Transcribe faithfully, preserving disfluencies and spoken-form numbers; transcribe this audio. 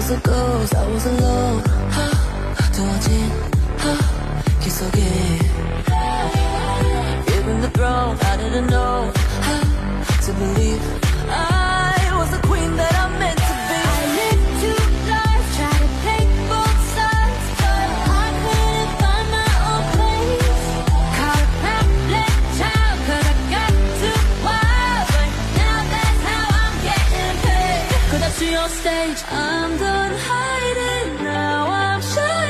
was a ghost, I was alone. 두어진 길 속에 given the throne, I didn't know how to believe I was the queen that I'm meant to be. I lived two lives, tried to take both sides, but I couldn't find my own place. Caught a pamphlet child, cause I got too wild, but now that's how I'm getting paid. Cause I see on stage, I'm done hiding, now I'm shining.